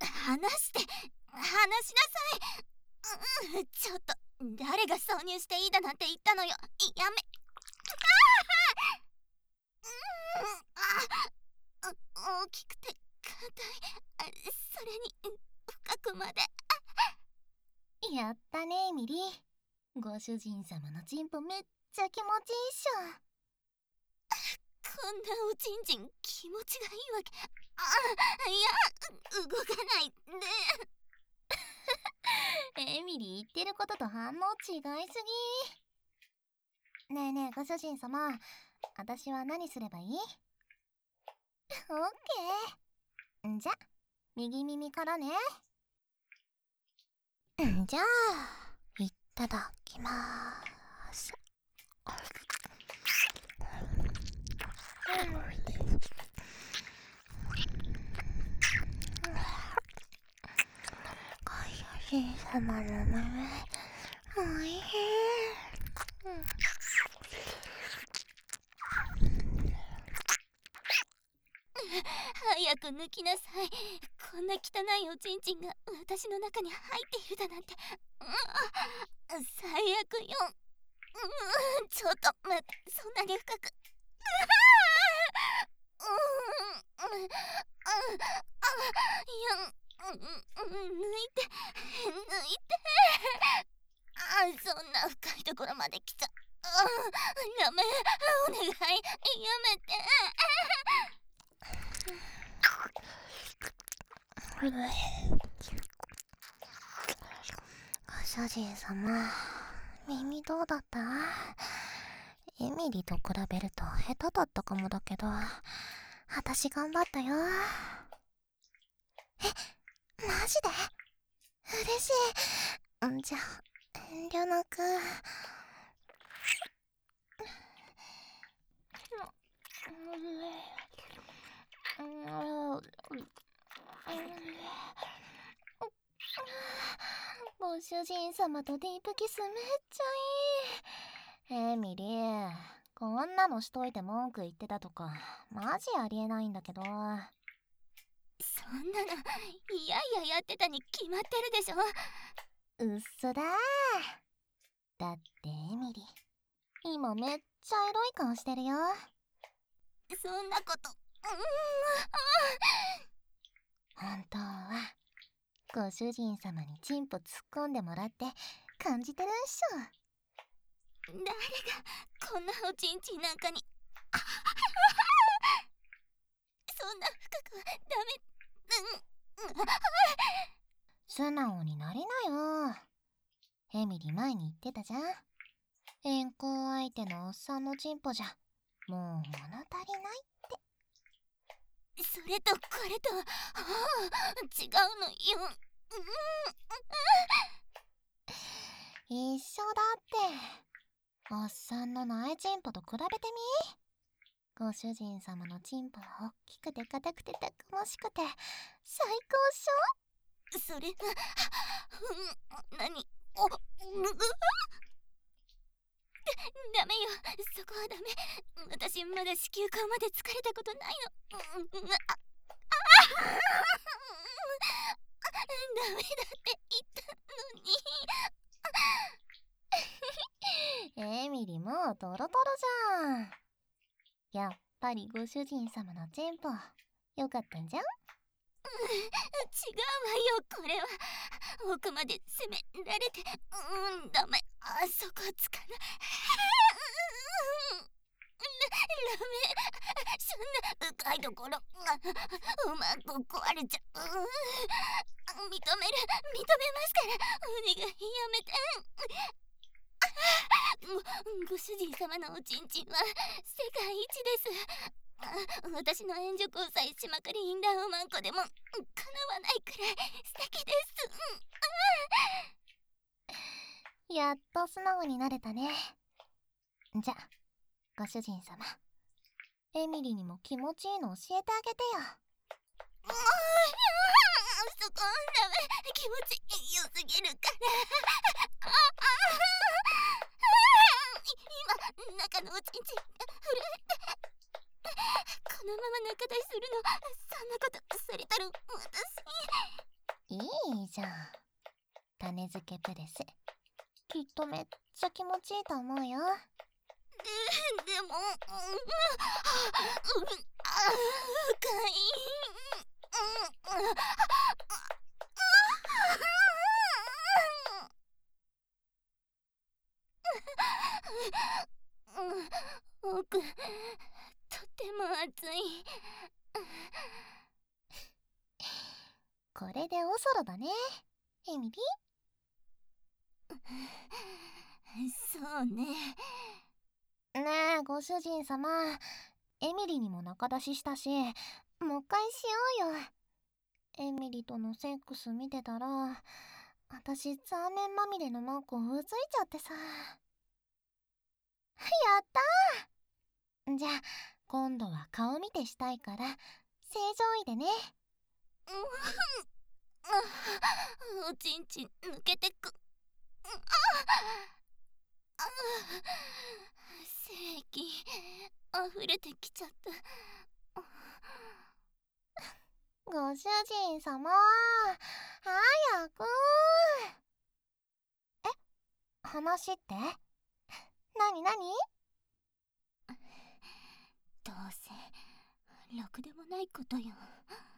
話して、話しなさい。ちょっと、誰が挿入していいだなんて言ったのよ。やめ。大きくて硬い。それに深くまで。 やったねエミリー。ご主人様のチンポめっちゃ気持ちいいっしょ。 こんなおちんちん気持ちがいいわけ。いや、動かないで。 エミリー言ってることと反応違いすぎ。ねえねえご主人様、私は何すればいい？オッケー。じゃ、右耳からね。じゃあ、いただきまーす。ご主人様の耳、おいしい。 早く抜きなさい。こんな汚いおちんちんが私の中に入っているだなんて。最悪よ。ちょっと待って、そんなに深く。抜いて。そんな深いところまで来ちゃ。ダメ、お願い、やめて。 ご主人様、耳どうだった？エミリと比べると下手だったかもだけど、私頑張ったよ。マジで？嬉しい。じゃあ、遠慮なく。ご主人様とディープキスめっちゃいい。エミリー、こんなのしといて文句言ってたとかマジありえないんだけど。 そんなのいやいややってたに決まってるでしょ。 うっそだー。だってエミリー、今めっちゃエロい顔してるよ。 そんなこと。 本当はご主人様にチンポ突っ込んでもらって感じてるんっしょ。 誰がこんなおちんちんなんかに。そんな深くはダメ。 素直になりなよ。エミリー前に言ってたじゃん。遠行相手のおっさんのチンポじゃもう物足りないって。 それとこれと、違うのよ。 一緒だって。おっさんの内チンポと比べてみ。ご主人様のチンポはおっきくて硬くてたくましくて最高っしょ。 それは何？ダメよ、そこはダメ。私まだ子宮口まで疲れたことないの。ダメだって言ったのに。 エミリもうトロトロじゃん。やっぱりご主人様のチンポよかったんじゃん。 違うわよ、これは奥まで攻められて。ダメ、あそこつかない。ダメ、そんな深いところうまく壊れちゃう。認めますから、お願いやめて。ご主人様のおちんちんは世界一です。私の援助交際しまくりインラーマンコでもかなわないくらい素敵です。 やっと素直になれたね。じゃ、ご主人様、エミリにも気持ちいいの教えてあげてよ。 そこダメ、気持ち良すぎるから。今中のおちんちんが震えて。このまま仲出しするの、そんなことされたる私。 じゃん。種付けプレス。きっとめっちゃ気持ちいいと思うよ。 でも、深い。奥、とても熱い。 これでおそろだね、エミリそうね。 ねえ、ご主人様。エミリにも仲出ししたし、もう一回しようよ。エミリとのセックス見てたら、私残念まみれのマークをうついちゃってさ。やったー。じゃあ、今度は顔見てしたいから、正常位でね。 おちんちん抜けてく。精液溢れてきちゃった。 ご主人様、早く。話ってなになに？ どうせろくでもないことよ。